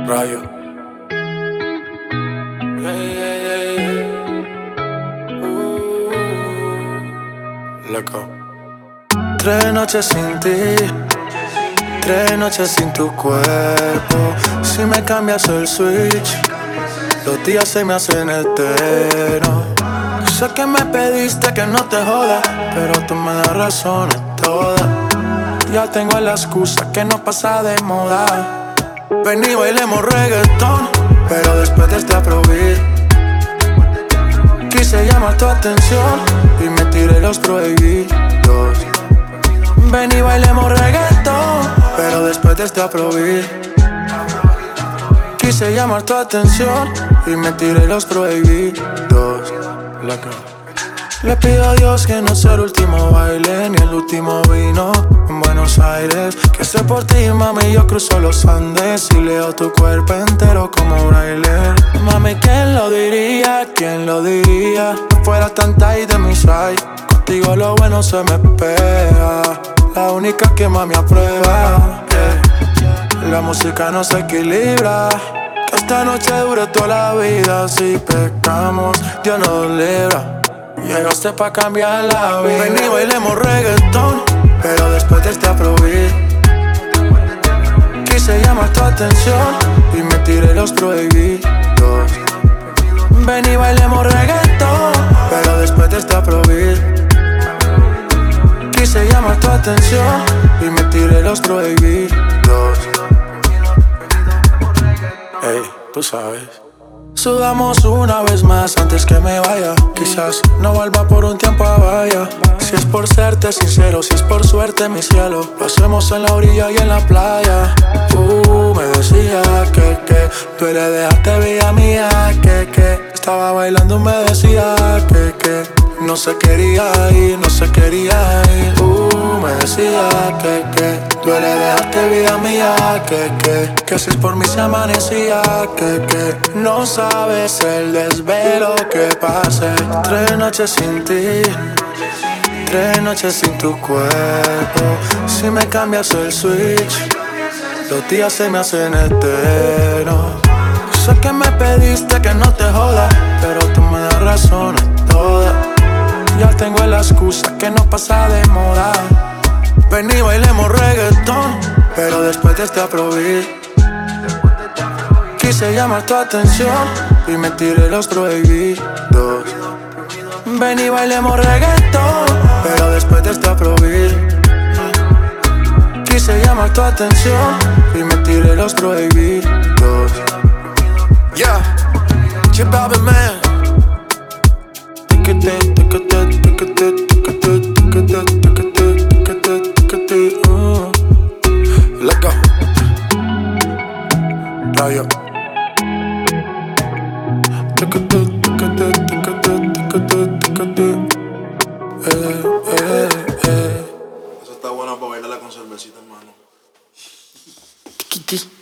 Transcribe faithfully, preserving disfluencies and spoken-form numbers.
Rayo. Yeah, yeah, yeah, yeah. Uh, let go. Tres noches sin ti, tres noches sin tu cuerpo. Si me cambias el switch, los días se me hacen eternos. Sé que me pediste que no te joda, pero tú me das razones todas. Ya tengo la excusa que no pasa de moda. Ven y bailemos reggaetón, pero después de este aprobar. Quise llamar tu atención y me tiré los prohibidos. Ven y bailemos reggaetón, pero después de este aprobar. Quise llamar tu atención y me tiré los prohibidos. Le pido a Dios que no sea el último baile ni el último vino en Buenos Aires. Que sé por ti, mami, yo cruzo los Andes y leo tu cuerpo entero como braille. Mami, ¿quién lo diría? ¿Quién lo diría? No fuera tan tight de mi side. Contigo lo bueno se me pega. La única que mami aprueba, yeah. La música no se equilibra. Que esta noche dure toda la vida. Si pecamos, Dios nos libra. Llegaste pa' cambiar la vida. Ven y bailemos reggaetón, pero después de este aprobar. Quise llamar tu atención y me tiré los prohibidos. Ven y bailemos reggaetón, pero después de este aprobar. Quise llamar tu atención y me tiré los prohibidos. Ey, tú sabes. Sudamos una vez más antes que me vaya. Quizás no vuelva por un tiempo a vaya. Si es por serte sincero, si es por suerte, mi cielo, lo hacemos en la orilla y en la playa. Uh, me decía que, que duele dejarte vida mía. Que, que estaba bailando, me decía que, que no se quería ir, no se quería ir. Uh, me decía que, que duele dejarte vida mía. Que, que, que si es por mí se amanecía. Que, que no sabes el desvelo que pasé. Tres noches sin ti, tres noches sin tu cuerpo. Si me cambias el switch, los días se me hacen eternos. Sé que me pediste que no te joda, pero tú me das razones todas. Ya tengo la excusa que no pasa de moda. Ven y bailemos reggaetón, pero después de este aprobar. Quise llamar tu atención y me tiré los prohibidos. Ven y bailemos reggaetón, pero después de este aprobar. Quise llamar tu atención y me tiré los prohibidos. Yeah, J Balvin, man. Ticate, ticate, ticate, ticate, ticate, ticate, ticate, ticate, uh. Let go. Rayo. Ticate, ticate, ticate, ticate, ticate. Eh, eh, eh. Eso está bueno para bailarla con cervecita, hermano. Tiki, tiki.